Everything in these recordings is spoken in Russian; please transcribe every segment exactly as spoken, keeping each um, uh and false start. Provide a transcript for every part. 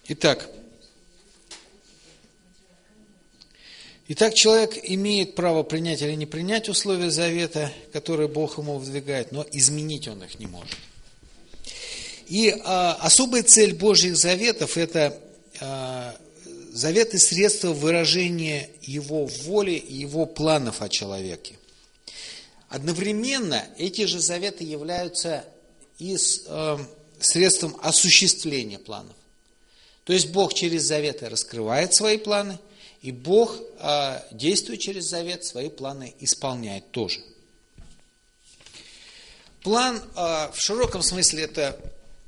Итак, Итак, человек имеет право принять или не принять условия завета, которые Бог ему выдвигает, но изменить он их не может. И а, особая цель Божьих заветов – это а, заветы средства выражения Его воли и Его планов о человеке. Одновременно эти же заветы являются и с, а, средством осуществления планов. То есть Бог через заветы раскрывает свои планы, и Бог, действуя через завет, свои планы исполняет тоже. План в широком смысле это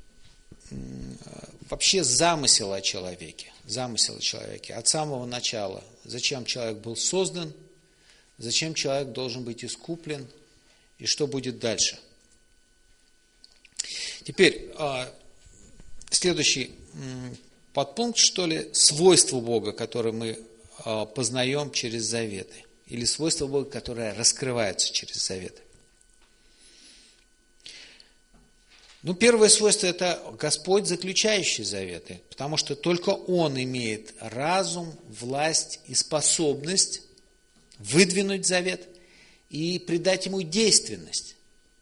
вообще замысел о человеке. Замысел о человеке от самого начала. Зачем человек был создан, зачем человек должен быть искуплен и что будет дальше. Теперь следующий подпункт, что ли, свойства Бога, которые мы познаем через заветы. Или свойства Бога, которые раскрываются через заветы. Ну, первое свойство – это Господь, заключающий заветы. Потому что только Он имеет разум, власть и способность выдвинуть завет и придать ему действенность.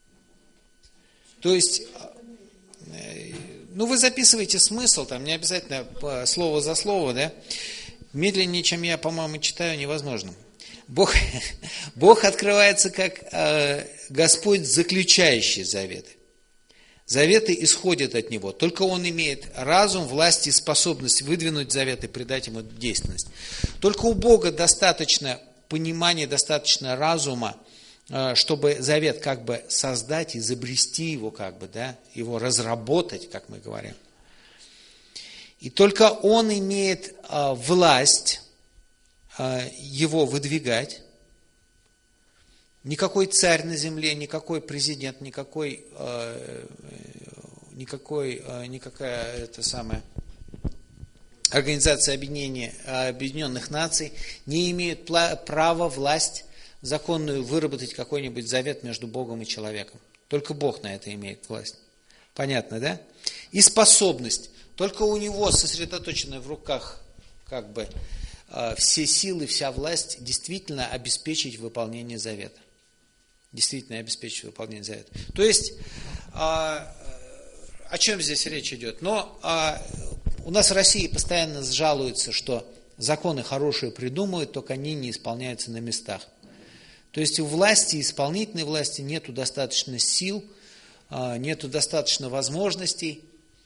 То есть, ну, вы записываете смысл, там не обязательно слово за слово, да? Медленнее, чем я, по-моему, читаю, невозможно. Бог, Бог открывается как э, Господь, заключающий заветы. Заветы исходят от Него. Только Он имеет разум, власть и способность выдвинуть завет и придать ему действенность. Только у Бога достаточно понимания, достаточно разума, э, чтобы завет как бы создать, изобрести его, как бы, да, его разработать, как мы говорим. И только Он имеет а, власть а, его выдвигать. Никакой царь на земле, никакой президент, никакой, а, никакой, а, никакая это самая, Организация Объединения, Объединенных Наций не имеет права, власть законную выработать какой-нибудь завет между Богом и человеком. Только Бог на это имеет власть. Понятно, да? И способность. Только у Него сосредоточены в руках как бы все силы, вся власть действительно обеспечить выполнение завета. Действительно обеспечить выполнение завета. То есть, о чем здесь речь идет? Но у нас в России постоянно жалуются, что законы хорошие придумывают, только они не исполняются на местах. То есть у власти, исполнительной власти нету достаточно сил, нету достаточно возможностей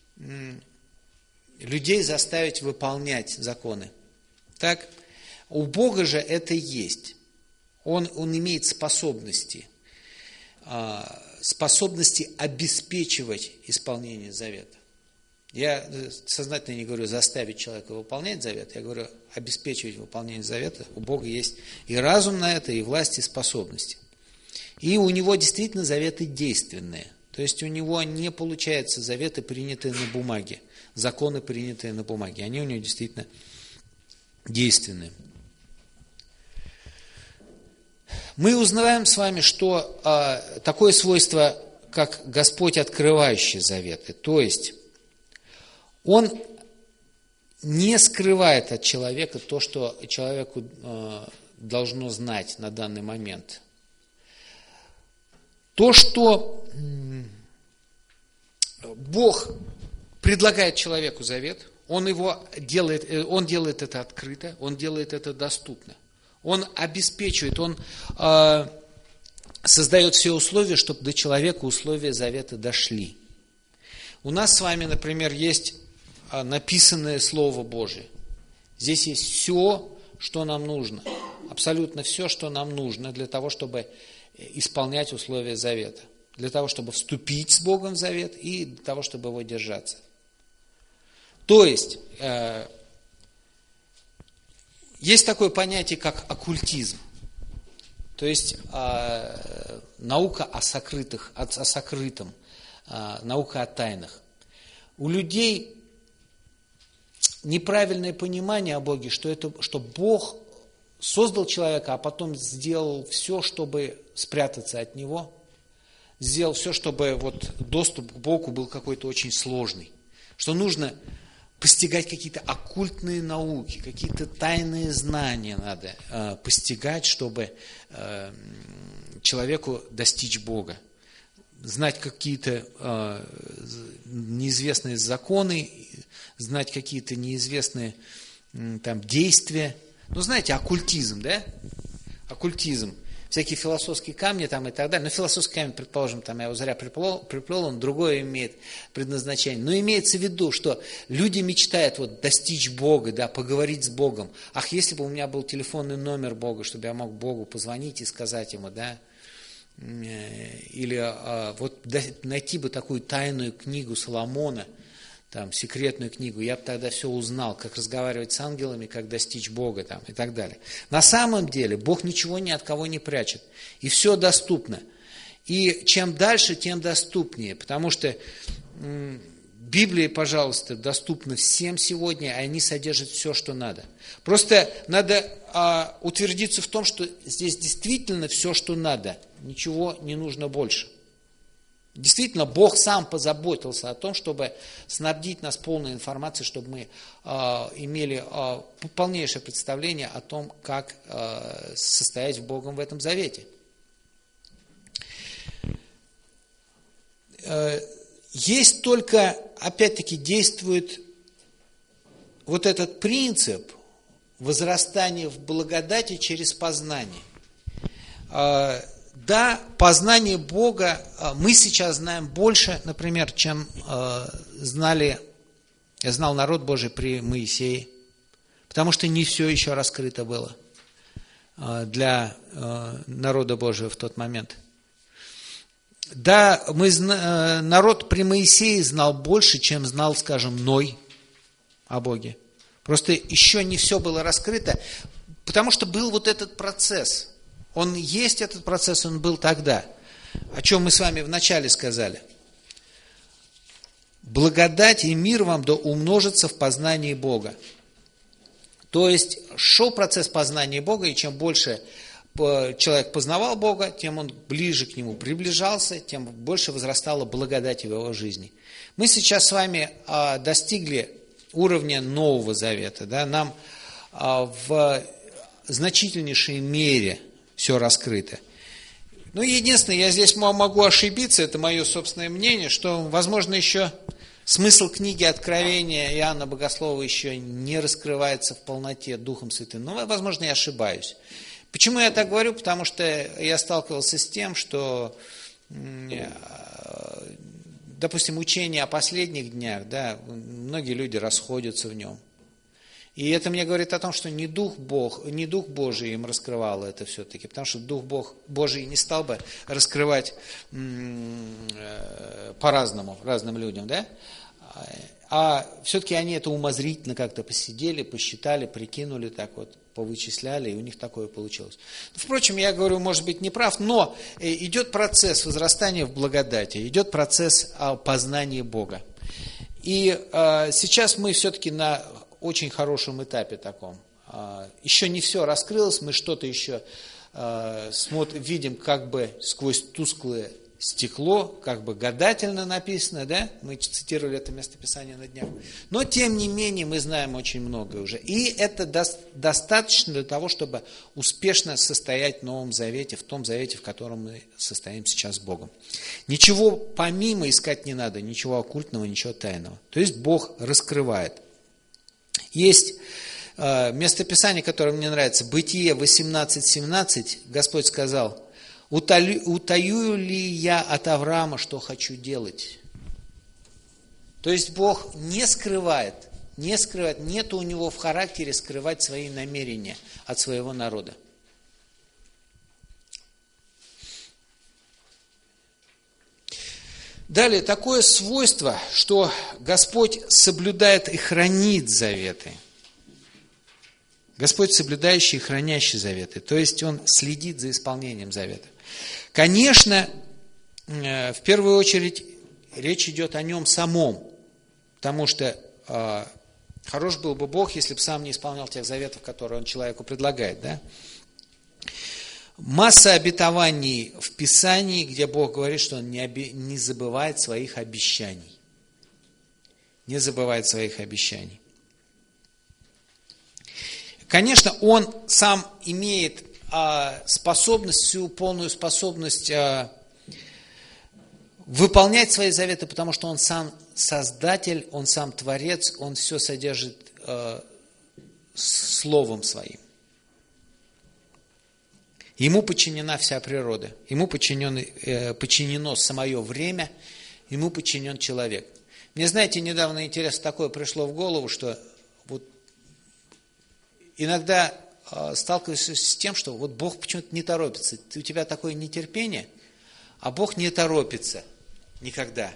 людей заставить выполнять законы. Так? У Бога же это есть. Он, он имеет способности. Способности обеспечивать исполнение завета. Я сознательно не говорю заставить человека выполнять завет, я говорю обеспечивать выполнение завета. У Бога есть и разум на это, и власть, и способности. И у Него действительно заветы действенные. То есть у Него не получаются заветы, принятые на бумаге. Законы, принятые на бумаге, они у него действительно действенны. Мы узнаем с вами, что а, такое свойство, как Господь, открывающий заветы. То есть, Он не скрывает от человека то, что человеку а, должно знать на данный момент. То, что м- Бог предлагает человеку завет, он его делает, он делает это открыто, он делает это доступно. Он обеспечивает, он э, создает все условия, чтобы до человека условия завета дошли. У нас с вами, например, есть написанное Слово Божие. Здесь есть все, что нам нужно. Абсолютно все, что нам нужно для того, чтобы исполнять условия завета. Для того, чтобы вступить с Богом в завет и для того, чтобы его держаться. То есть, э, есть такое понятие, как оккультизм. То есть, э, наука о сокрытых, о, о сокрытом, э, наука о тайнах. У людей неправильное понимание о Боге, что, это, что Бог создал человека, а потом сделал все, чтобы спрятаться от Него. Сделал все, чтобы вот доступ к Богу был какой-то очень сложный. Что нужно постигать какие-то оккультные науки, какие-то тайные знания надо э, постигать, чтобы э, человеку достичь Бога. Знать какие-то э, неизвестные законы, знать какие-то неизвестные э, там, действия. Ну, знаете, оккультизм, да? Оккультизм. Всякие философские камни там и так далее. Но философский камень, предположим, там я его зря приплел, приплел, он другое имеет предназначение. Но имеется в виду, что люди мечтают вот достичь Бога, да, поговорить с Богом. Ах, если бы у меня был телефонный номер Бога, чтобы я мог Богу позвонить и сказать ему, да, или а, вот найти бы такую тайную книгу Соломона, там, секретную книгу, я бы тогда все узнал, как разговаривать с ангелами, как достичь Бога там, и так далее. На самом деле Бог ничего ни от кого не прячет, и все доступно. И чем дальше, тем доступнее, потому что м, Библия, пожалуйста, доступна всем сегодня, и они содержат все, что надо. Просто надо а, утвердиться в том, что здесь действительно все, что надо, ничего не нужно больше. Действительно, Бог сам позаботился о том, чтобы снабдить нас полной информацией, чтобы мы э, имели э, полнейшее представление о том, как э, состоять в Богом в этом завете. Э, есть только, опять-таки, действует вот этот принцип возрастания в благодати через познание. Э, Да, познание Бога, мы сейчас знаем больше, например, чем э, знали, знал народ Божий при Моисее, потому что не все еще раскрыто было э, для э, народа Божия в тот момент. Да, мы, э, народ при Моисее знал больше, чем знал, скажем, Ной о Боге. Просто еще не все было раскрыто, потому что был вот этот процесс. Он есть, этот процесс, он был тогда. О чем мы с вами вначале сказали. Благодать и мир вам да умножится в познании Бога. То есть шел процесс познания Бога, и чем больше человек познавал Бога, тем он ближе к Нему приближался, тем больше возрастала благодать в его жизни. Мы сейчас с вами достигли уровня Нового Завета. Да? Нам в значительнейшей мере все раскрыто. Ну, единственное, я здесь могу ошибиться, это мое собственное мнение, что, возможно, еще смысл книги Откровения Иоанна Богослова еще не раскрывается в полноте Духом Святым. Но, возможно, я ошибаюсь. Почему я так говорю? Потому что я сталкивался с тем, что, допустим, учение о последних днях, да, многие люди расходятся в нем. И это мне говорит о том, что не Дух, Бог, не Дух Божий им раскрывал это все-таки, потому что Дух Бог, Божий не стал бы раскрывать по-разному, разным людям, да? А все-таки они это умозрительно как-то посидели, посчитали, прикинули, так вот, повычисляли, и у них такое получилось. Впрочем, я говорю, может быть, не прав, но идет процесс возрастания в благодати, идет процесс познания Бога. И сейчас мы все-таки на очень хорошем этапе таком. Еще не все раскрылось, мы что-то еще смотрим, видим как бы сквозь тусклое стекло, как бы гадательно написано, да? Мы цитировали это местописание на днях. Но, тем не менее, мы знаем очень многое уже. И это достаточно для того, чтобы успешно состоять в Новом Завете, в том Завете, в котором мы состоим сейчас с Богом. Ничего помимо искать не надо, ничего оккультного, ничего тайного. То есть Бог раскрывает. Есть э, местописание, которое мне нравится, Бытие восемнадцать семнадцать, Господь сказал: «Утаю, утаю ли я от Авраама, что хочу делать?» То есть Бог не скрывает, не скрывает, нет у Него в характере скрывать свои намерения от своего народа. Далее, такое свойство, что Господь соблюдает и хранит заветы. Господь соблюдающий и хранящий заветы. То есть Он следит за исполнением завета. Конечно, в первую очередь речь идет о Нем самом. Потому что э, хорош был бы Бог, если бы сам не исполнял тех заветов, которые Он человеку предлагает. Да? Масса обетований в Писании, где Бог говорит, что Он не, оби... не забывает своих обещаний. не забывает своих обещаний. Конечно, Он сам имеет а, способность, всю полную способность а, выполнять свои заветы, потому что Он сам Создатель, Он сам Творец, Он все содержит а, Словом Своим. Ему подчинена вся природа, Ему подчинено, э, подчинено самое время, Ему подчинен человек. Мне, знаете, недавно интересно такое пришло в голову, что вот иногда э, сталкиваешься с тем, что вот Бог почему-то не торопится. У тебя такое нетерпение, а Бог не торопится никогда.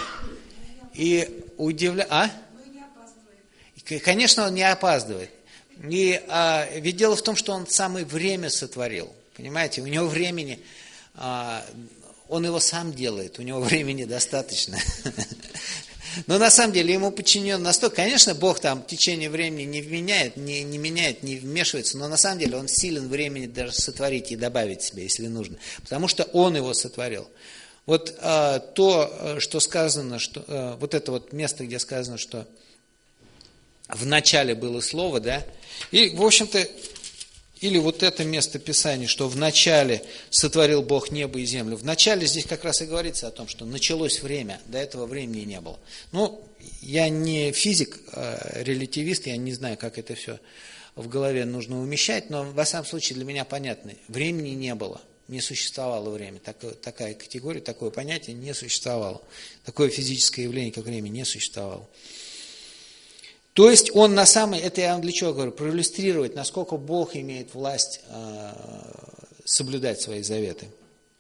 И удивляет... А? Конечно, Он не опаздывает. И а, ведь дело в том, что Он самое время сотворил. Понимаете, у Него времени, а, Он его сам делает, у Него времени достаточно. Но на самом деле Ему подчинен настолько. Конечно, Бог там в течение времени не меняет, не, не меняет, не вмешивается, но на самом деле Он силен времени даже сотворить и добавить себе, если нужно. Потому что Он его сотворил. Вот а, то, что сказано, что, а, вот это вот место, где сказано, что в начале было слово, да, и, в общем-то, или вот это место Писания, что в начале сотворил Бог небо и землю. В начале здесь как раз и говорится о том, что началось время, до этого времени не было. Ну, я не физик, а релятивист, я не знаю, как это все в голове нужно умещать, но, во всяком случае, для меня понятно, времени не было, не существовало время. Так, такая категория, такое понятие не существовало. Такое физическое явление, как время, не существовало. То есть он на самом... Это я вам для чего говорю? Проиллюстрировать, насколько Бог имеет власть э, соблюдать свои заветы.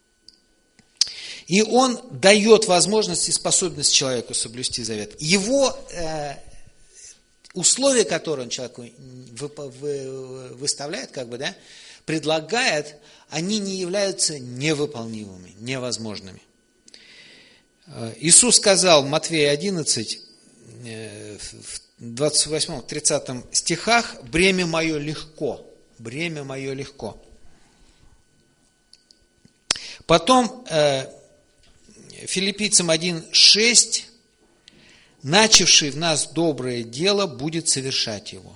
И Он дает возможность и способность человеку соблюсти завет. Его э, условия, которые Он человеку вы, вы, выставляет, как бы, да, предлагает, они не являются невыполнимыми, невозможными. Иисус сказал в Матфея одиннадцать, э, в двадцать восьмом тридцатом стихах: «Бремя мое легко, бремя мое легко». Потом э, Филиппийцам один шесть: «Начавший в нас доброе дело будет совершать его».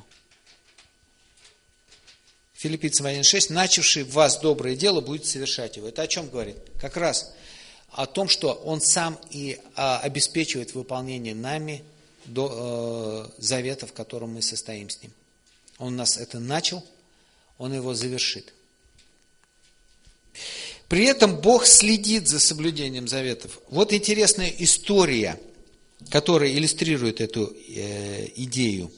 Филиппийцам один шесть: «Начавший в вас доброе дело будет совершать его». Это о чем говорит? Как раз о том, что Он сам и а, обеспечивает выполнение нами до э, завета, в котором мы состоим с Ним. Он нас это начал, Он его завершит. При этом Бог следит за соблюдением заветов. Вот интересная история, которая иллюстрирует эту э, идею.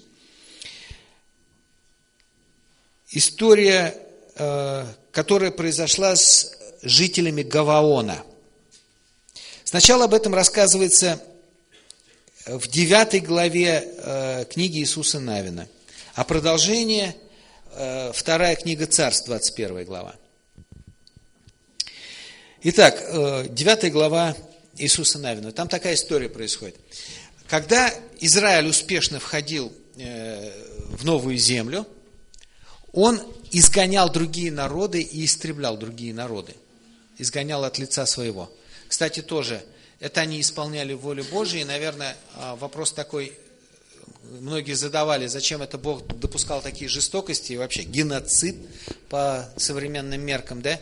История, э, которая произошла с жителями Гаваона. Сначала об этом рассказывается в девятой главе э, книги Иисуса Навина. А продолжение э, вторая книга Царств, двадцать первая глава. Итак, э, девятая глава Иисуса Навина. Там такая история происходит. Когда Израиль успешно входил э, в новую землю, он изгонял другие народы и истреблял другие народы. Изгонял от лица своего. Кстати, тоже... Это они исполняли волю Божию, и, наверное, вопрос такой, многие задавали, зачем это Бог допускал такие жестокости, и вообще геноцид по современным меркам, да?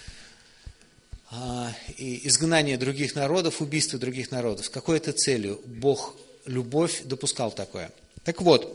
И изгнание других народов, убийство других народов. С какой это целью Бог, любовь, допускал такое? Так вот,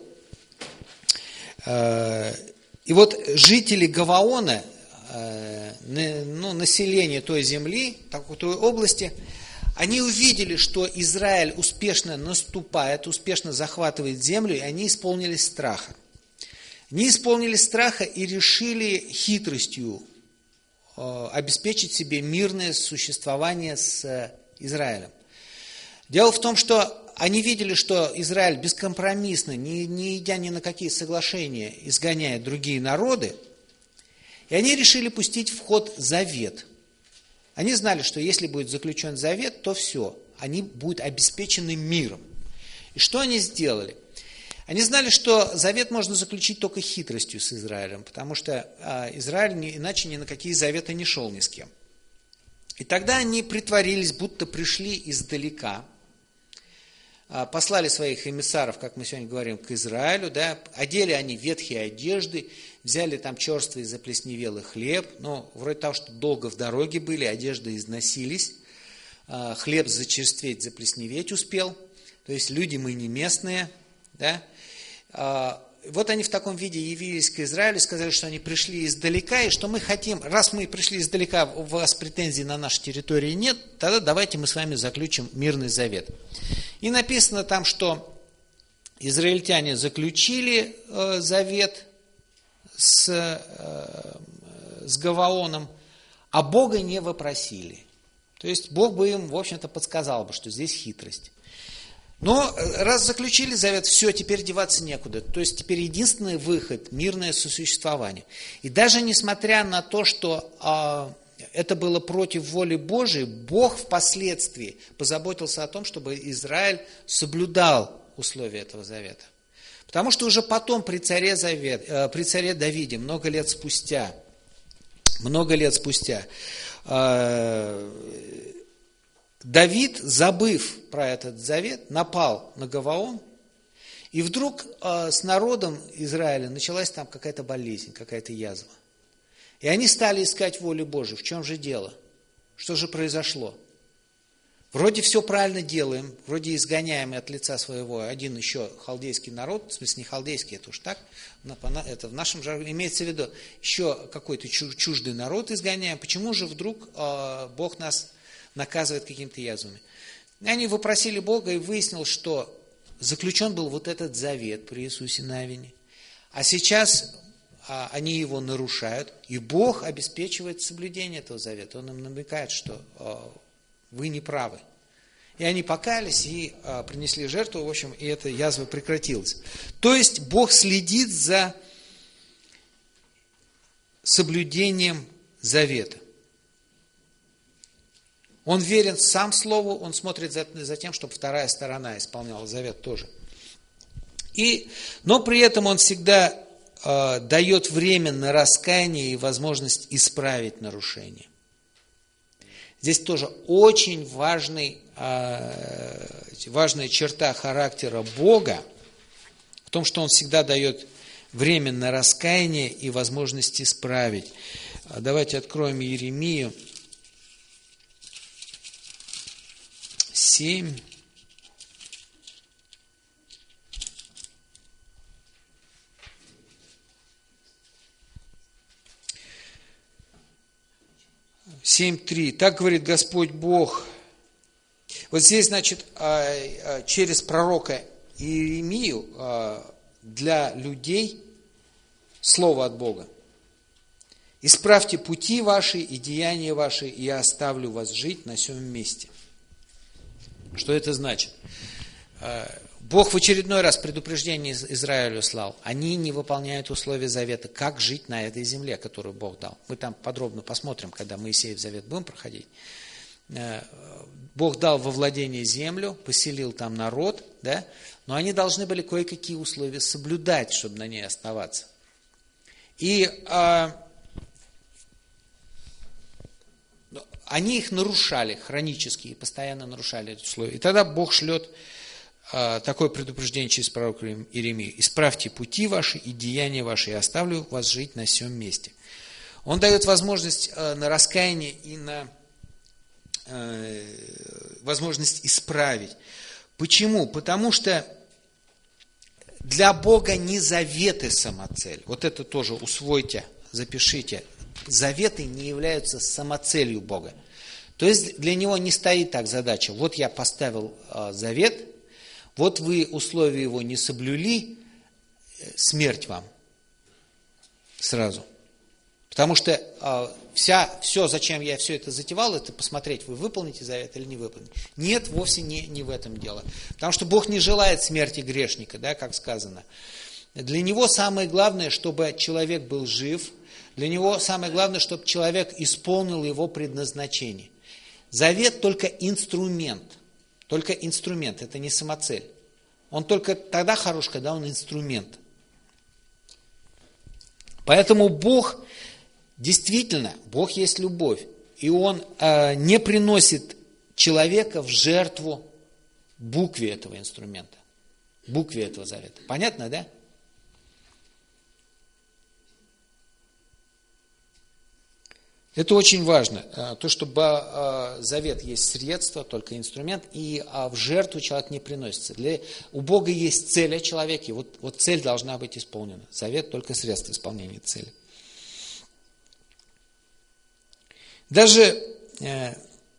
и вот жители Гаваона, ну, население той земли, той области, они увидели, что Израиль успешно наступает, успешно захватывает землю, и они исполнились страха. Они исполнились страха и решили хитростью э, обеспечить себе мирное существование с Израилем. Дело в том, что они видели, что Израиль бескомпромиссно, не, не идя ни на какие соглашения, изгоняет другие народы, и они решили пустить в ход завет. Они знали, что если будет заключен завет, то все, они будут обеспечены миром. И что они сделали? Они знали, что завет можно заключить только хитростью с Израилем, потому что а, Израиль не, иначе ни на какие заветы не шел ни с кем. И тогда они притворились, будто пришли издалека, послали своих эмиссаров, как мы сегодня говорим, к Израилю, да, одели они ветхие одежды, взяли там черствый заплесневелый хлеб, но вроде того, что долго в дороге были, одежды износились, хлеб зачерстветь, заплесневеть успел, то есть люди мы не местные, да. Вот они в таком виде явились к Израилю, сказали, что они пришли издалека, и что мы хотим, раз мы пришли издалека, у вас претензий на нашей территории нет, тогда давайте мы с вами заключим мирный завет. И написано там, что израильтяне заключили э, завет с, э, с Гаваоном, а Бога не вопросили. То есть Бог бы им, в общем-то, подсказал бы, что здесь хитрость. Но раз заключили завет, все, теперь деваться некуда. То есть теперь единственный выход – мирное сосуществование. И даже несмотря на то, что а, это было против воли Божией, Бог впоследствии позаботился о том, чтобы Израиль соблюдал условия этого завета. Потому что уже потом при царе, Завет, э, при царе Давиде, много лет спустя, много лет спустя, э, Давид, забыв про этот завет, напал на Гаваон, и вдруг э, с народом Израиля началась там какая-то болезнь, какая-то язва. И они стали искать волю Божию. В чем же дело? Что же произошло? Вроде все правильно делаем, вроде изгоняем от лица своего один еще халдейский народ, в смысле не халдейский, это уж так, это в нашем жаргоне имеется в виду, еще какой-то чуждый народ изгоняем. Почему же вдруг э, Бог нас наказывает какими-то язвами? И они вопросили Бога, и выяснилось, что заключен был вот этот завет при Иисусе Навине. А сейчас а, они его нарушают, и Бог обеспечивает соблюдение этого завета. Он им намекает, что а, вы не правы. И они покаялись и а, принесли жертву, в общем, и эта язва прекратилась. То есть Бог следит за соблюдением завета. Он верен сам Слову, он смотрит за, за тем, чтобы вторая сторона исполняла завет тоже. И, но при этом он всегда э, дает время на раскаяние и возможность исправить нарушение. Здесь тоже очень важный, э, важная черта характера Бога в том, что он всегда дает время на раскаяние и возможность исправить. Давайте откроем Иеремию. семь. семь три. Так говорит Господь Бог. Вот здесь, значит, через пророка Иеремию для людей слово от Бога. «Исправьте пути ваши и деяния ваши, и я оставлю вас жить на сем месте». Что это значит? Бог в очередной раз предупреждение Израилю слал. Они не выполняют условия завета. Как жить на этой земле, которую Бог дал? Мы там подробно посмотрим, когда Моисеев завет будем проходить. Бог дал во владение землю, поселил там народ, да? Но они должны были кое-какие условия соблюдать, чтобы на ней оставаться. И а, они их нарушали хронически и постоянно нарушали эти условия. И тогда Бог шлет а, такое предупреждение через пророка Иеремию. «Исправьте пути ваши и деяния ваши, и оставлю вас жить на сем месте». Он дает возможность а, на раскаяние и на а, возможность исправить. Почему? Потому что для Бога не заветы самоцель. Вот это тоже усвойте, запишите. Заветы не являются самоцелью Бога. То есть для Него не стоит так задача. Вот я поставил а, завет, вот вы условия его не соблюли, смерть вам сразу. Потому что а, вся, все, зачем я все это затевал, это посмотреть, вы выполните завет или не выполните. Нет, вовсе не, не в этом дело. Потому что Бог не желает смерти грешника, да, как сказано. Для Него самое главное, чтобы человек был жив. Для Него самое главное, чтобы человек исполнил его предназначение. Завет только инструмент. Только инструмент, это не самоцель. Он только тогда хорош, когда он инструмент. Поэтому Бог, действительно, Бог есть любовь. И Он э, не приносит человека в жертву букве этого инструмента, букве этого завета. Понятно, да? Это очень важно. То, что завет есть средство, только инструмент, и в жертву человек не приносится. Для, у Бога есть цель о человеке, вот, вот цель должна быть исполнена. Завет только средство исполнения цели. Даже э,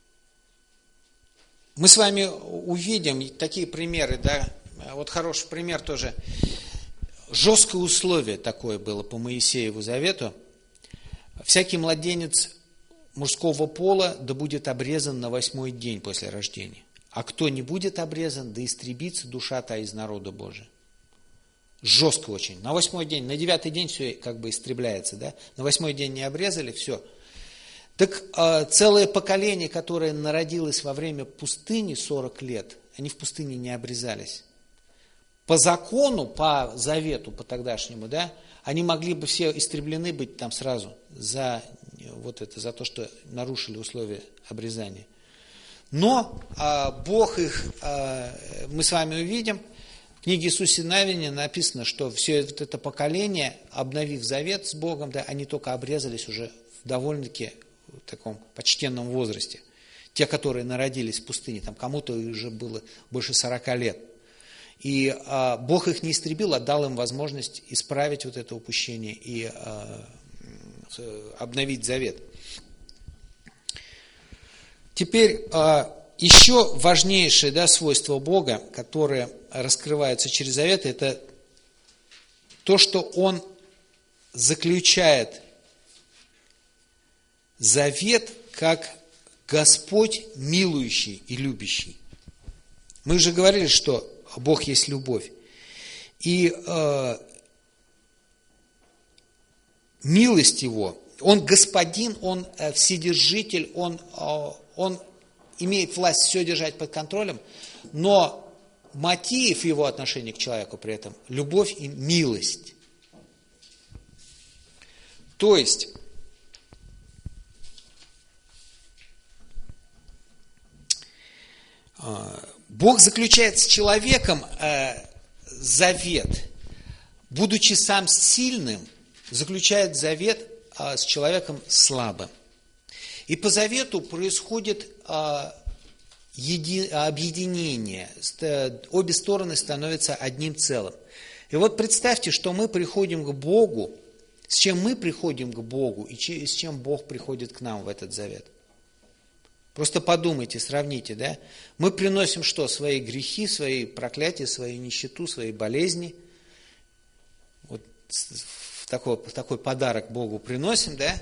мы с вами увидим такие примеры, да, вот хороший пример тоже. Жесткое условие такое было по Моисееву завету. Всякий младенец мужского пола да будет обрезан на восьмой день после рождения. А кто не будет обрезан, да истребится душа та из народа Божия. Жестко очень. На восьмой день, на девятый день все как бы истребляется, да? На восьмой день не обрезали, все. Так э, целое поколение, которое народилось во время пустыни сорок лет, они в пустыне не обрезались. По закону, по завету, по тогдашнему, да, они могли бы все истреблены быть там сразу за, вот это, за то, что нарушили условия обрезания. Но а, Бог их, а, мы с вами увидим, в книге Иисуса Навина написано, что все вот это поколение, обновив завет с Богом, да, они только обрезались уже в довольно-таки в таком почтенном возрасте. Те, которые народились в пустыне, там кому-то уже было больше сорока лет. И а, Бог их не истребил, а дал им возможность исправить вот это упущение и а, обновить завет. Теперь а, еще важнейшее, да, свойство Бога, которое раскрывается через завет, это то, что Он заключает завет как Господь милующий и любящий. Мы же говорили, что Бог есть любовь. И э, милость Его, Он господин, Он э, вседержитель, Он, э, он имеет власть все держать под контролем, но мотив Его отношения к человеку при этом – любовь и милость. То есть, э, Бог заключает с человеком э, завет, будучи сам сильным, заключает завет э, с человеком слабым. И по завету происходит э, еди, объединение, обе стороны становятся одним целым. И вот представьте, что мы приходим к Богу, с чем мы приходим к Богу и с чем Бог приходит к нам в этот завет. Просто подумайте, сравните, да? Мы приносим что? Свои грехи, свои проклятия, свою нищету, свои болезни. Вот такой, такой подарок Богу приносим, да?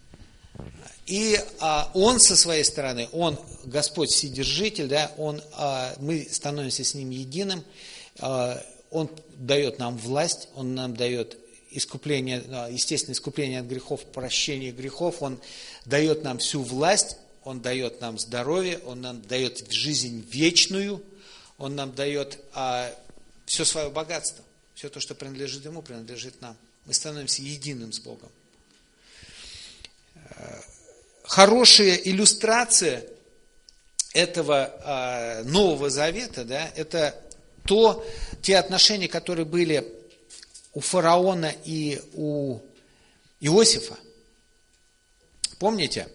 И а, Он со своей стороны, Он, Господь Вседержитель, да? Он, а, мы становимся с Ним единым, а, Он дает нам власть, Он нам дает искупление, естественно, искупление от грехов, прощение грехов, Он дает нам всю власть, Он дает нам здоровье, Он нам дает жизнь вечную, Он нам дает а, все свое богатство. Все то, что принадлежит Ему, принадлежит нам. Мы становимся единым с Богом. Хорошая иллюстрация этого а, Нового Завета, да, это то, те отношения, которые были у фараона и у Иосифа. Помните?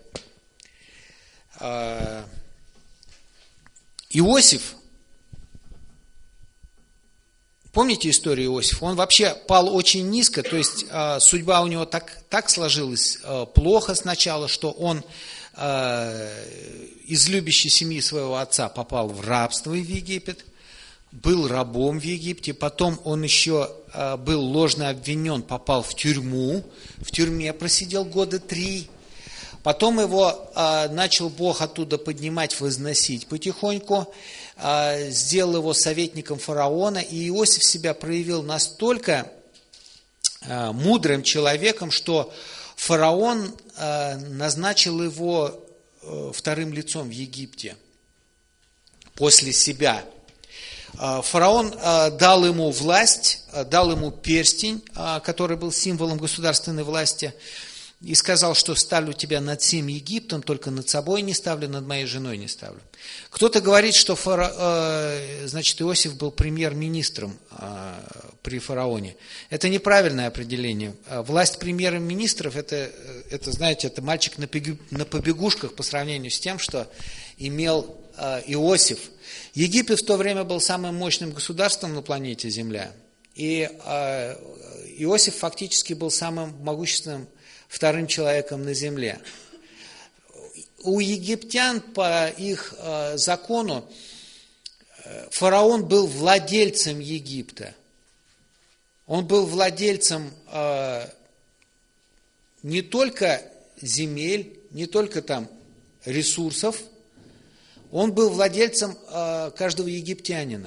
Иосиф, помните историю Иосифа? Он вообще пал очень низко, то есть судьба у него так, так сложилась плохо сначала, что он из любящей семьи своего отца попал в рабство в Египет, был рабом в Египте, потом он еще был ложно обвинен, попал в тюрьму, в тюрьме просидел года три. Потом его а, начал Бог оттуда поднимать, возносить потихоньку, а, сделал его советником фараона, и Иосиф себя проявил настолько а, мудрым человеком, что фараон а, назначил его а, вторым лицом в Египте после себя. А, фараон а, дал ему власть, а, дал ему перстень, а, который был символом государственной власти. и сказал, что ставлю тебя над всем Египтом, только над собой не ставлю, над моей женой не ставлю. Кто-то говорит, что фара, э, значит, Иосиф был премьер-министром э, при фараоне. Это неправильное определение. Власть премьер-министров, это, это, знаете, это мальчик на, побег, на побегушках по сравнению с тем, что имел э, Иосиф. Египет в то время был самым мощным государством на планете Земля. И э, Иосиф фактически был самым могущественным вторым человеком на земле. У египтян по их э, закону э, фараон был владельцем Египта. Он был владельцем э, не только земель, не только там ресурсов, он был владельцем э, каждого египтянина.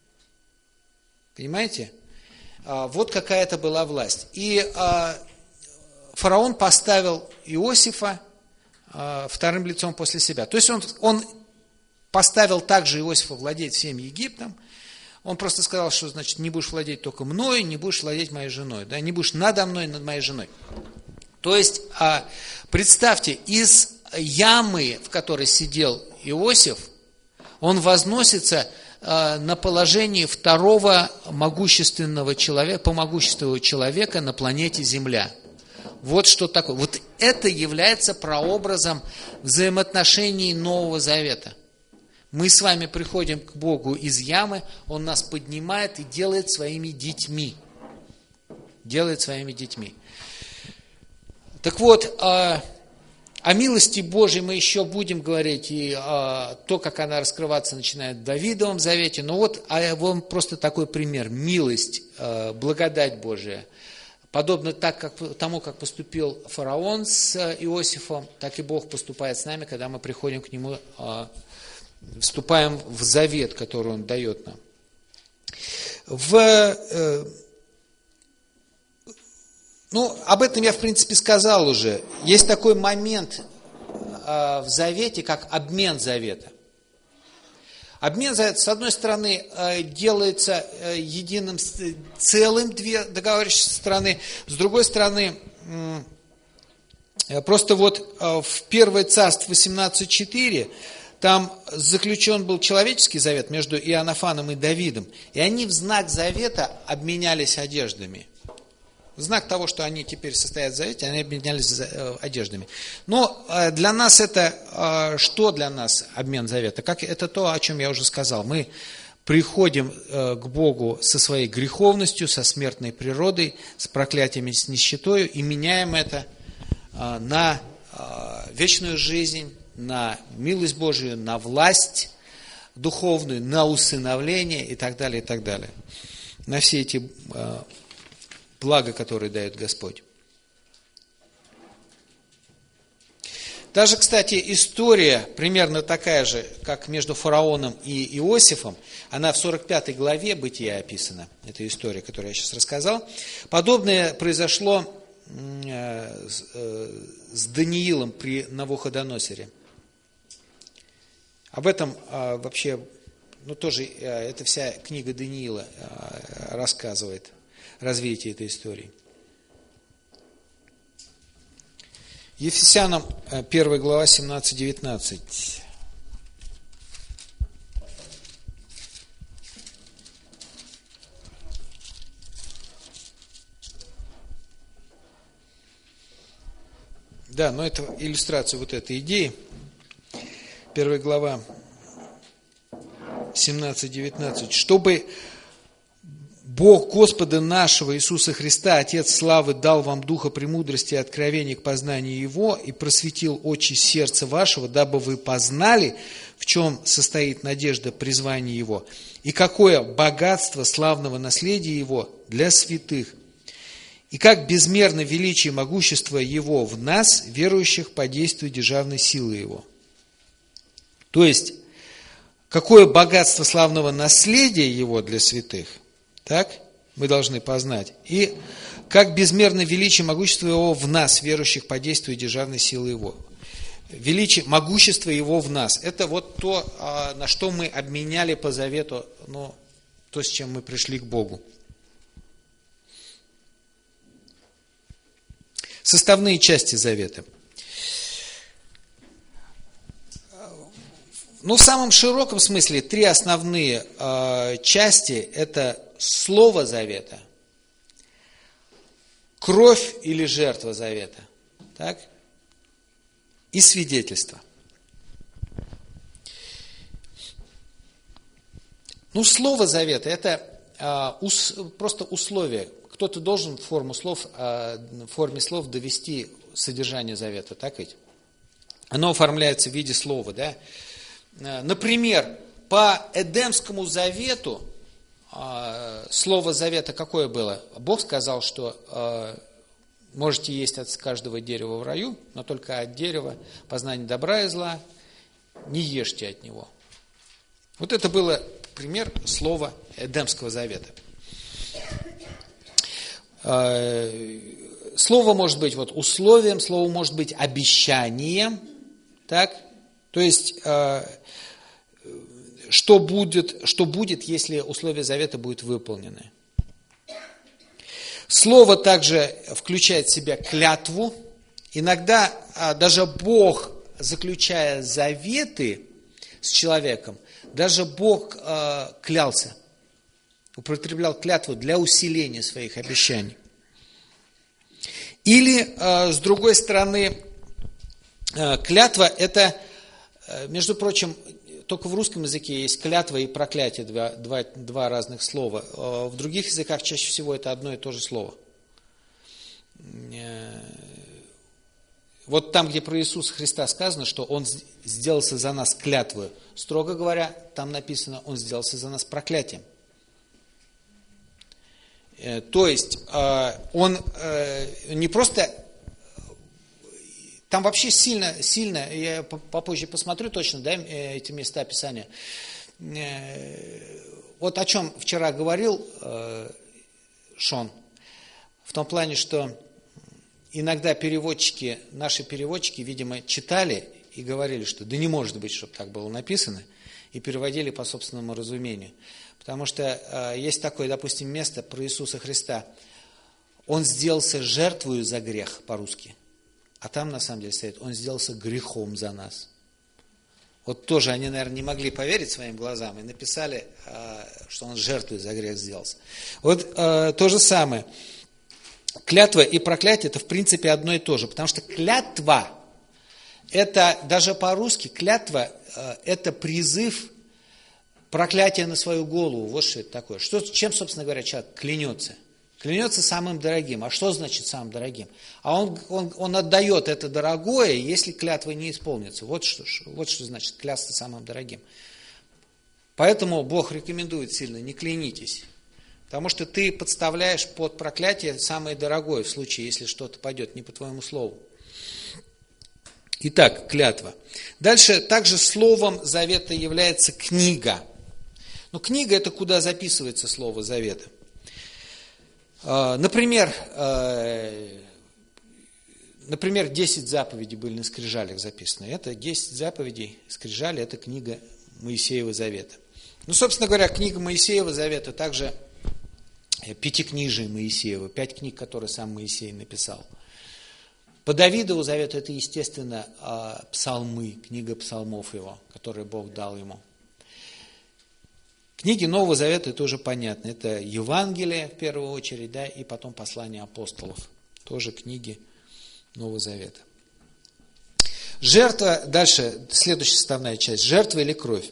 Понимаете? Э, вот какая это была власть. И э, фараон поставил Иосифа э, вторым лицом после себя. То есть он, он поставил также Иосифа владеть всем Египтом. Он просто сказал, что значит не будешь владеть только мной, не будешь владеть моей женой, да, не будешь надо мной, над моей женой. То есть э, представьте, из ямы, в которой сидел Иосиф, он возносится э, на положение второго могущественного человека, по могуществу человека на планете Земля. Вот что такое. Вот это является прообразом взаимоотношений Нового Завета. Мы с вами приходим к Богу из ямы, Он нас поднимает и делает своими детьми. Делает своими детьми. Так вот, о, о милости Божьей мы еще будем говорить, и о, то, как она раскрываться начинает в Давидовом Завете. Но вот а, вам просто такой пример. Милость, благодать Божия. Подобно так, как, тому, как поступил фараон с Иосифом, так и Бог поступает с нами, когда мы приходим к Нему, вступаем в завет, который Он дает нам. В, ну, об этом я, в принципе, сказал уже. Есть такой момент в завете, как обмен завета. Обмен завета, с одной стороны, делается единым целым, две договорившиеся стороны, с другой стороны, просто вот в первое Царство восемнадцать четыре, там заключен был человеческий завет между Иоаннафаном и Давидом, и они в знак завета обменялись одеждами. В знак того, что они теперь состоят в завете, они обменялись одеждами. Но для нас это, что для нас обмен завета? Как, это то, о чем я уже сказал. Мы приходим к Богу со своей греховностью, со смертной природой, с проклятиями, с нищетою, и меняем это на вечную жизнь, на милость Божию, на власть духовную, на усыновление и так далее, и так далее. На все эти блага, которые дает Господь. Даже, кстати, история примерно такая же, как между фараоном и Иосифом, она в сорок пятой главе Бытия описана, эта история, которую я сейчас рассказал. Подобное произошло с Даниилом при Навуходоносоре. Об этом вообще, ну тоже, эта вся книга Даниила рассказывает. Развитие этой истории. Ефесянам первая глава семнадцать девятнадцать. Да, но это иллюстрация вот этой идеи. Первая глава семнадцать девятнадцать. Чтобы Бог Господа нашего Иисуса Христа, Отец славы, дал вам духа премудрости и откровения к познанию Его и просветил очи сердца вашего, дабы вы познали, в чем состоит надежда призвания Его, и какое богатство славного наследия Его для святых, и как безмерно величие и могущество Его в нас, верующих по действию державной силы Его. То есть, какое богатство славного наследия Его для святых, так, мы должны познать. И как безмерно величие, могущество Его в нас, верующих по действию державной силы Его. Величие, могущество Его в нас. Это вот то, на что мы обменяли по завету, ну, то, с чем мы пришли к Богу. Составные части завета. Ну, в самом широком смысле три основные э, части – это слово завета, кровь или жертва завета, так? И свидетельство. Ну, слово завета – это э, ус, просто условие. Кто-то должен в, форму слов, э, в форме слов довести содержание завета, так ведь? Оно оформляется в виде слова, да? Например, по Эдемскому завету, э, слово завета какое было? Бог сказал, что э, можете есть от каждого дерева в раю, но только от дерева познания добра и зла не ешьте от него. Вот это было пример слова Эдемского завета. Э, слово может быть вот условием, слово может быть обещанием, так? То есть, э, что будет, что будет, если условия завета будут выполнены. Слово также включает в себя клятву. Иногда э, даже Бог, заключая заветы с человеком, даже Бог э, клялся, употреблял клятву для усиления своих обещаний. Или, э, с другой стороны, э, клятва – это, между прочим, только в русском языке есть клятва и проклятие, два, два, два разных слова. В других языках чаще всего это одно и то же слово. Вот там, где про Иисуса Христа сказано, что Он сделался за нас клятвою, строго говоря, там написано, Он сделался за нас проклятием. То есть, Он не просто... Там вообще сильно, сильно, я попозже посмотрю точно, да, эти места Писания. Вот о чем вчера говорил Шон, в том плане, что иногда переводчики, наши переводчики, видимо, читали и говорили, что да не может быть, чтобы так было написано, и переводили по собственному разумению. Потому что есть такое, допустим, место про Иисуса Христа. Он сделался жертвою за грех, по-русски. А там, на самом деле, стоит, Он сделался грехом за нас. Вот тоже они, наверное, не могли поверить своим глазам и написали, что Он жертвой за грех сделался. Вот то же самое. Клятва и проклятие – это, в принципе, одно и то же. Потому что клятва – это, даже по-русски, клятва – это призыв проклятия на свою голову. Вот что это такое. Что, чем, собственно говоря, человек клянется? Клянется самым дорогим. А что значит самым дорогим? А он, он, он отдает это дорогое, если клятва не исполнится. Вот что, вот что значит клясться самым дорогим. Поэтому Бог рекомендует сильно, не клянитесь. Потому что ты подставляешь под проклятие самое дорогое, в случае, если что-то пойдет не по твоему слову. Итак, клятва. Дальше также словом завета является книга. Но книга – это куда записывается слово завета. Например, например, десять заповедей были на скрижалях записаны. Это десять заповедей, скрижали, это книга Моисеева завета. Ну, собственно говоря, книга Моисеева завета также пятикнижие Моисеева, пять книг, которые сам Моисей написал. По Давидову завету это, естественно, псалмы, книга псалмов его, которые Бог дал ему. Книги Нового Завета тоже понятно. Это Евангелие, в первую очередь, да, и потом послания апостолов. Тоже книги Нового Завета. Жертва, дальше, следующая составная часть. Жертва или кровь.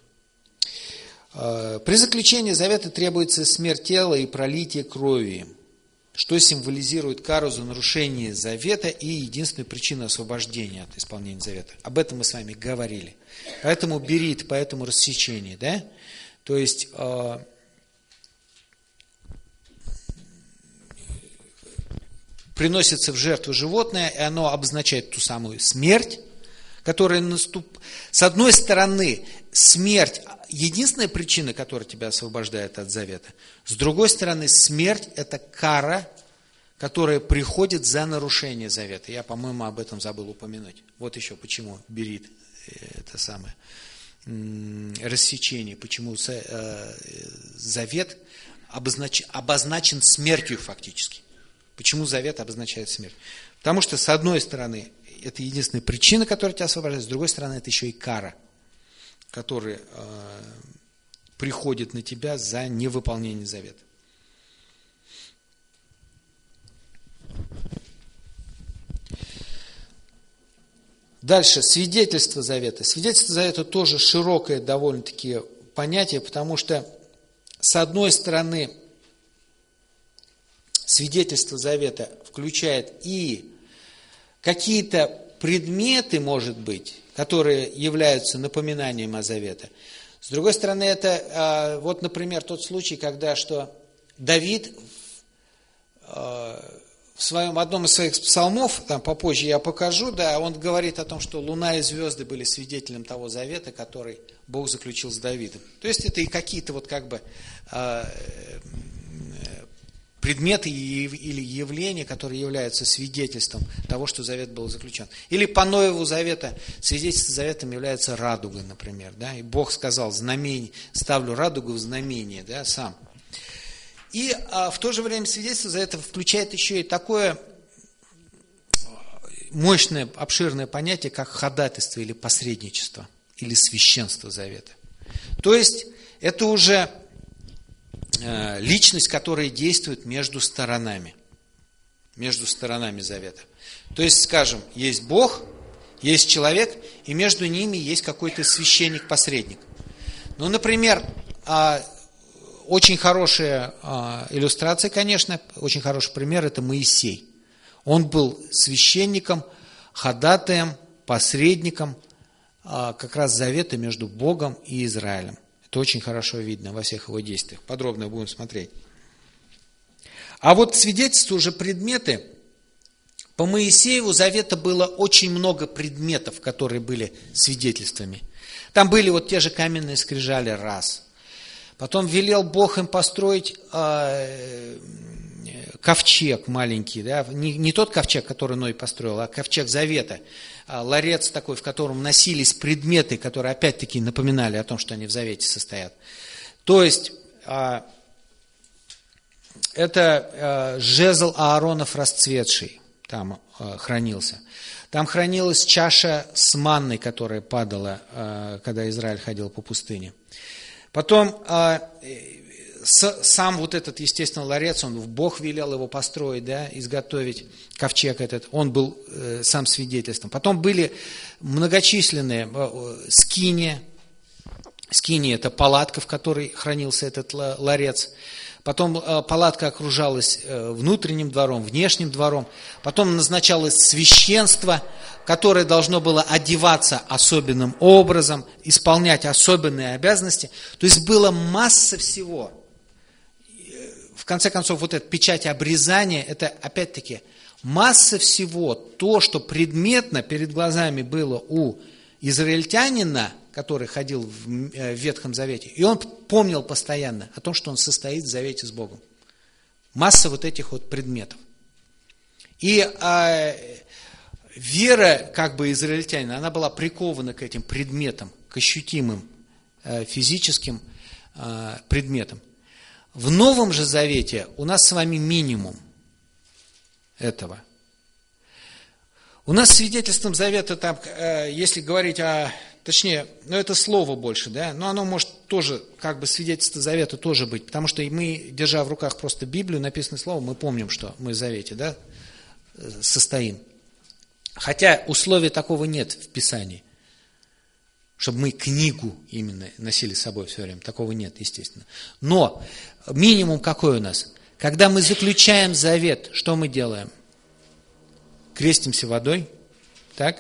При заключении завета требуется смерть тела и пролитие крови, что символизирует кару за нарушение завета и единственную причину освобождения от исполнения завета. Об этом мы с вами говорили. Поэтому берит, поэтому рассечение, да? То есть, э, приносится в жертву животное, и оно обозначает ту самую смерть, которая наступ... С одной стороны, смерть – единственная причина, которая тебя освобождает от завета. С другой стороны, смерть – это кара, которая приходит за нарушение завета. Я, по-моему, об этом забыл упомянуть. Вот еще почему берит это самое рассечение, почему завет обознач... обозначен смертью фактически. Почему завет обозначает смерть? Потому что, с одной стороны, это единственная причина, которая тебя освобождает, с другой стороны, это еще и кара, которая э, приходит на тебя за невыполнение завета. Дальше, свидетельство завета. Свидетельство завета тоже широкое довольно-таки понятие, потому что, с одной стороны, свидетельство завета включает и какие-то предметы, может быть, которые являются напоминанием о завете. С другой стороны, это, вот, например, тот случай, когда что Давид в своем, одном из своих псалмов, там попозже я покажу, да, он говорит о том, что луна и звезды были свидетелем того завета, который Бог заключил с Давидом. То есть это и какие-то вот как бы предметы или явления, которые являются свидетельством того, что завет был заключен. Или по Ноеву завета, свидетельством заветом является радуга, например. Да? И Бог сказал, знамение, ставлю радугу в знамение, да, сам. И а, в то же время свидетельство завета включает еще и такое мощное, обширное понятие, как ходатайство или посредничество, или священство завета. То есть это уже личность, которая действует между сторонами, между сторонами завета. То есть, скажем, есть Бог, есть человек, и между ними есть какой-то священник-посредник. Ну, например, очень хорошая иллюстрация, конечно, очень хороший пример – это Моисей. Он был священником, ходатаем, посредником как раз завета между Богом и Израилем. Это очень хорошо видно во всех его действиях. Подробно будем смотреть. А вот свидетельства уже предметы. По Моисееву завета было очень много предметов, которые были свидетельствами. Там были вот те же каменные скрижали, раз. Потом велел Бог им построить э, ковчег маленький. Да? Не, не тот ковчег, который Ной построил, а ковчег завета. Ларец такой, в котором носились предметы, которые опять-таки напоминали о том, что они в завете состоят. То есть, это жезл Ааронов расцветший там хранился. Там хранилась чаша с манной, которая падала, когда Израиль ходил по пустыне. Потом сам вот этот, естественно, ларец, он, Бог велел его построить, да, изготовить, ковчег этот, он был э, сам свидетельством. Потом были многочисленные э, скини, скини это палатка, в которой хранился этот ларец. Потом э, палатка окружалась э, внутренним двором, внешним двором. Потом назначалось священство, которое должно было одеваться особенным образом, исполнять особенные обязанности. То есть была масса всего. В конце концов, вот эта печать обрезания, это опять-таки масса всего, то, что предметно перед глазами было у израильтянина, который ходил в Ветхом Завете, и он помнил постоянно о том, что он состоит в завете с Богом. Масса вот этих вот предметов. И а, вера как бы израильтянина, она была прикована к этим предметам, к ощутимым а, физическим а, предметам. В Новом же Завете у нас с вами минимум этого. У нас свидетельством Завета, там, если говорить о, точнее, ну это слово больше, да, но оно может тоже, как бы свидетельство Завета тоже быть, потому что мы, держа в руках просто Библию, написанное слово, мы помним, что мы в Завете, да, состоим. Хотя условия такого нет в Писании, чтобы мы книгу именно носили с собой все время. Такого нет, естественно. Но минимум какой у нас? Когда мы заключаем завет, что мы делаем? Крестимся водой. Так?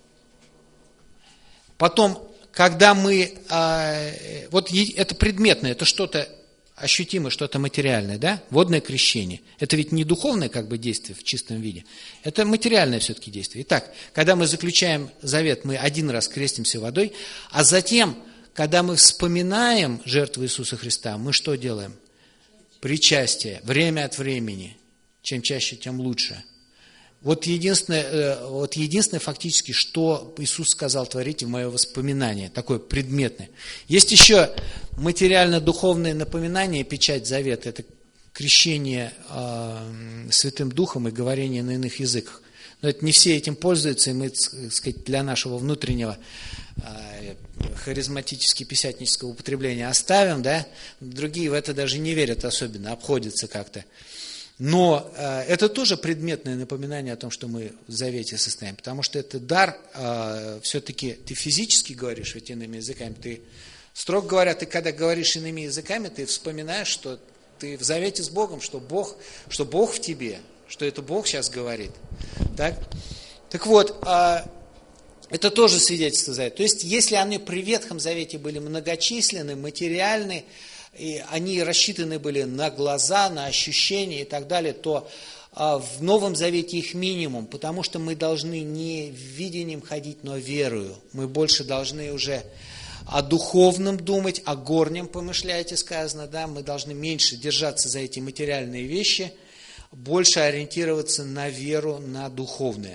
Потом, когда мы... Вот это предметное, это что-то ощутимое, что-то материальное, да? Водное крещение. Это ведь не духовное как бы действие в чистом виде. Это материальное все-таки действие. Итак, когда мы заключаем завет, мы один раз крестимся водой, а затем, когда мы вспоминаем жертву Иисуса Христа, мы что делаем? Причастие. Время от времени. Чем чаще, тем лучше. Вот единственное, вот единственное фактически, что Иисус сказал, творите в мое воспоминание, такое предметное. Есть еще материально-духовное напоминание, печать завета, это крещение Святым Духом и говорение на иных языках. Но это не все этим пользуются, и мы, так сказать, для нашего внутреннего э, харизматически-писятнического употребления оставим, да? Другие в это даже не верят особенно, обходятся как-то. Но э, это тоже предметное напоминание о том, что мы в завете состоим, потому что это дар, э, все-таки ты физически говоришь ведь иными языками, ты, строго говоря, ты когда говоришь иными языками, ты вспоминаешь, что ты в завете с Богом, что Бог, что Бог в тебе, что это Бог сейчас говорит. Так, так вот, э, это тоже свидетельство завета. То есть, если они при Ветхом Завете были многочисленны, материальны, и они рассчитаны были на глаза, на ощущения и так далее, то а, в Новом Завете их минимум, потому что мы должны не видением ходить, но верою. Мы больше должны уже о духовном думать, о горнем помышляете, сказано, да, мы должны меньше держаться за эти материальные вещи, больше ориентироваться на веру, на духовное.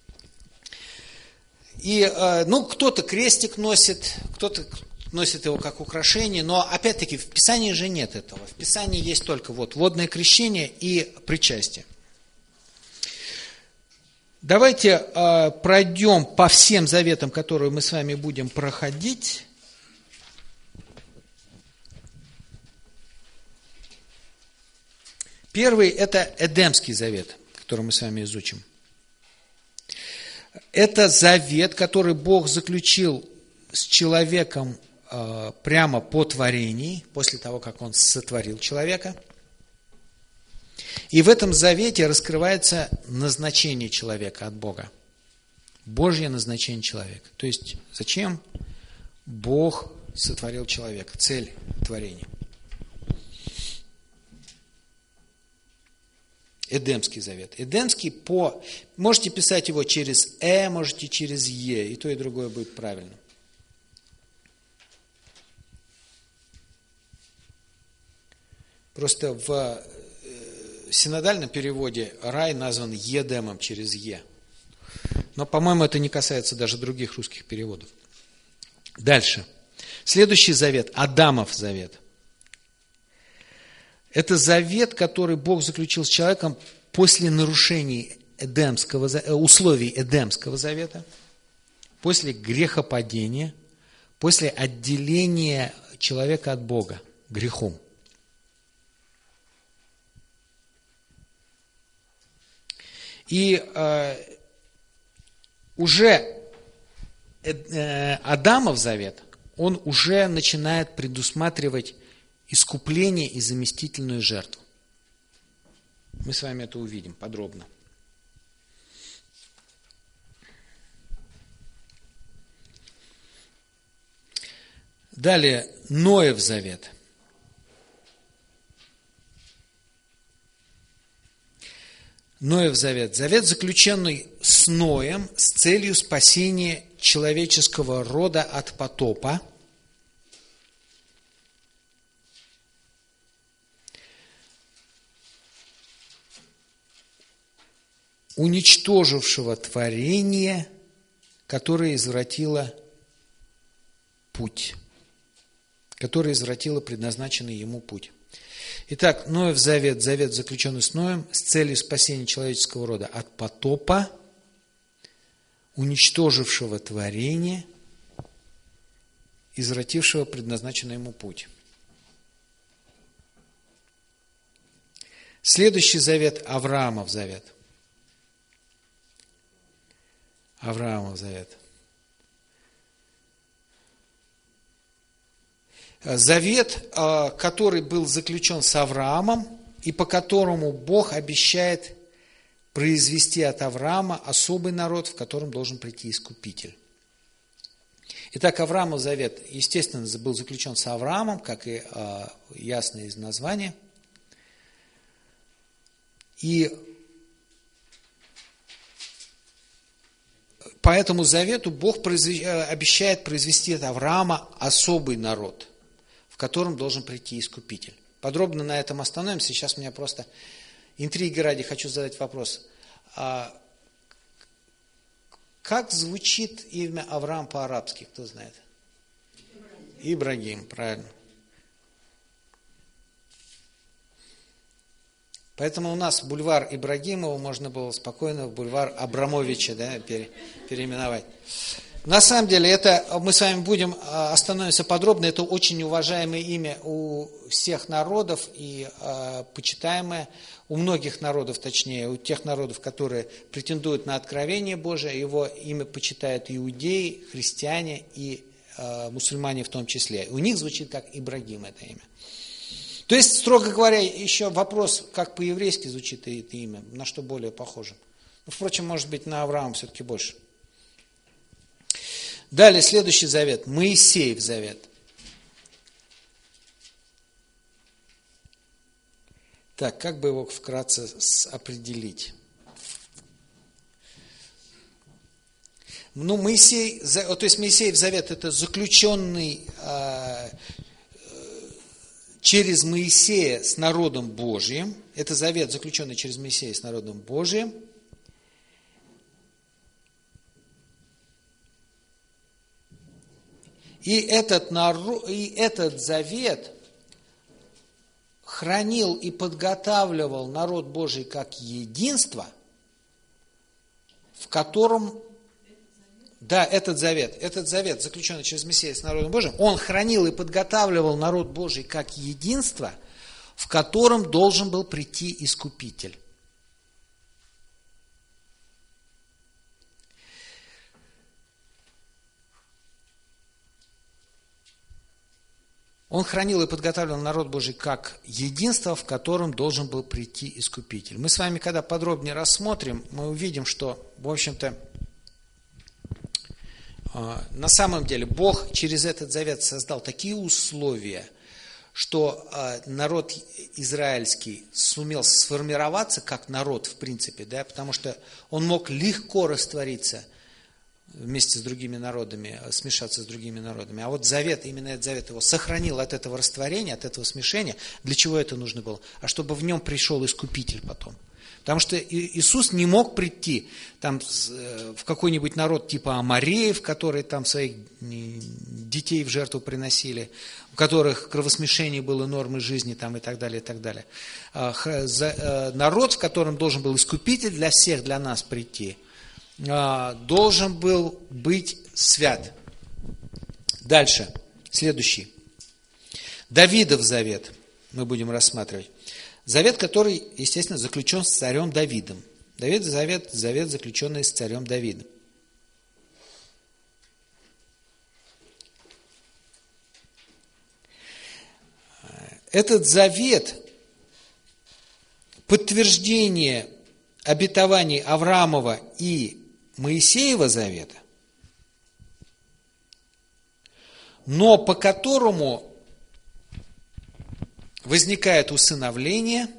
И, ну, кто-то крестик носит, кто-то носит его как украшение, но, опять-таки, в Писании же нет этого. В Писании есть только вот водное крещение и причастие. Давайте э, пройдем по всем заветам, которые мы с вами будем проходить. Первый – это Эдемский завет, который мы с вами изучим. Это завет, который Бог заключил с человеком э, прямо по творении, после того, как Он сотворил человека. И в этом завете раскрывается назначение человека от Бога. Божье назначение человека. То есть, зачем Бог сотворил человека? Цель творения. Эдемский завет. Эдемский по... Можете писать его через «э», можете через «е», и то, и другое будет правильно. Просто в синодальном переводе рай назван Едемом через «е». Но, по-моему, это не касается даже других русских переводов. Дальше. Следующий завет – Адамов завет. Это завет, который Бог заключил с человеком после нарушений Эдемского, условий Эдемского завета, после грехопадения, после отделения человека от Бога грехом. И э, уже э, Адамов завет, он уже начинает предусматривать искупление и заместительную жертву. Мы с вами это увидим подробно. Далее, Ноев завет. Ноев завет. Завет, заключенный с Ноем с целью спасения человеческого рода от потопа. Уничтожившего творение, которое извратило путь, которое извратило предназначенный ему путь. Итак, Ноев завет, завет, заключенный с Ноем, с целью спасения человеческого рода от потопа, уничтожившего творение, извратившего предназначенный ему путь. Следующий завет – Авраамов завет. Авраамов завет. Завет, который был заключен с Авраамом, и по которому Бог обещает произвести от Авраама особый народ, в котором должен прийти Искупитель. Итак, Авраамов завет, естественно, был заключен с Авраамом, как и ясно из названия. И по этому завету Бог произве... обещает произвести от Авраама особый народ, в котором должен прийти Искупитель. Подробно на этом остановимся. Сейчас меня просто интриги ради хочу задать вопрос. А как звучит имя Авраам по-арабски, кто знает? Ибрагим, правильно. Поэтому у нас бульвар Ибрагимова можно было спокойно в бульвар Абрамовича, да, пере, переименовать. На самом деле, это мы с вами будем остановимся подробно. Это очень уважаемое имя у всех народов и э, почитаемое у многих народов, точнее, у тех народов, которые претендуют на откровение Божие. Его имя почитают иудеи, христиане и э, мусульмане в том числе. У них звучит как Ибрагим это имя. То есть, строго говоря, еще вопрос, как по-еврейски звучит это имя, на что более похоже. Ну, впрочем, может быть, на Авраама все-таки больше. Далее, следующий завет. Моисеев завет. Так, как бы его вкратце определить? Ну, Моисей, то есть Моисеев завет – это заключенный э, через Моисея с народом Божиим. Это завет, заключенный через Моисея с народом Божиим. И этот, народ, и этот завет хранил и подготавливал народ Божий как единство, в котором, да, этот завет, этот завет, заключенный через Мессию с народом Божиим, он хранил и подготавливал народ Божий как единство, в котором должен был прийти Искупитель. Он хранил и подготавливал народ Божий как единство, в котором должен был прийти Искупитель. Мы с вами, когда подробнее рассмотрим, мы увидим, что, в общем-то, на самом деле Бог через этот завет создал такие условия, что народ израильский сумел сформироваться как народ, в принципе, да, потому что он мог легко раствориться вместе с другими народами, смешаться с другими народами. А вот завет, именно этот завет его сохранил от этого растворения, от этого смешения. Для чего это нужно было? А чтобы в нем пришел Искупитель потом. Потому что Иисус не мог прийти там, в какой-нибудь народ типа амореев, которые там своих детей в жертву приносили, у которых кровосмешение было нормой жизни там, и так далее, и так далее. Народ, в котором должен был Искупитель для всех, для нас прийти, должен был быть свят. Дальше, следующий. Давидов завет мы будем рассматривать. Завет, который, естественно, заключен с царем Давидом. Давид завет, завет, заключенный с царем Давидом. Этот завет – подтверждение обетований Авраамова и Моисеева завета, но по которому возникает усыновление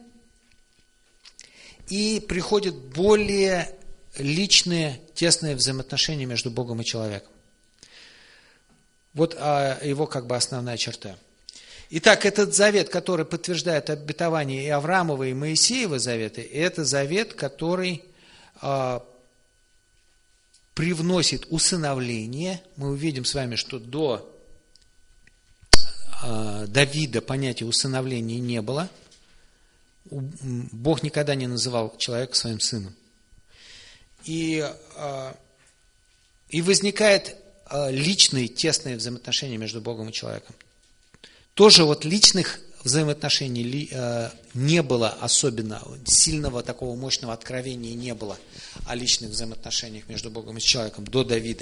и приходят более личные, тесные взаимоотношения между Богом и человеком. Вот а, его как бы основная черта. Итак, этот завет, который подтверждает обетование и Авраамова, и Моисеева заветы, это завет, который а, привносит усыновление. Мы увидим с вами, что до а, Давида понятия усыновления не было. Бог никогда не называл человека своим сыном. И, а, и возникает а, личные, тесные взаимоотношения между Богом и человеком. Тоже вот личных взаимоотношений не было особенно, сильного такого мощного откровения не было о личных взаимоотношениях между Богом и человеком до Давида.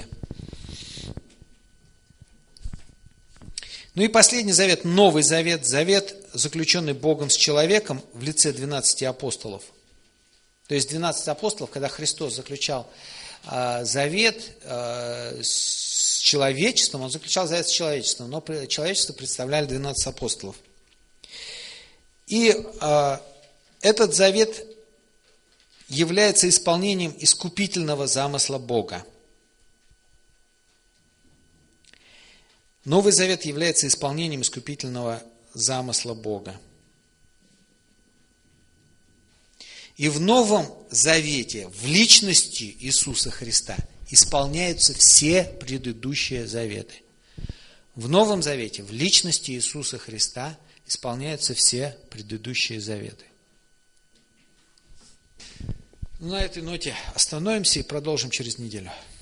Ну и последний завет, Новый Завет, завет, заключенный Богом с человеком в лице двенадцати апостолов. То есть двенадцать апостолов, когда Христос заключал завет с человечеством, он заключал завет с человечеством, но человечество представляли двенадцать апостолов. И э, этот завет является исполнением искупительного замысла Бога. Новый Завет является исполнением искупительного замысла Бога. И в Новом Завете, в личности Иисуса Христа, исполняются все предыдущие заветы. В Новом Завете, в личности Иисуса Христа, исполняются все предыдущие заветы. На этой ноте остановимся и продолжим через неделю.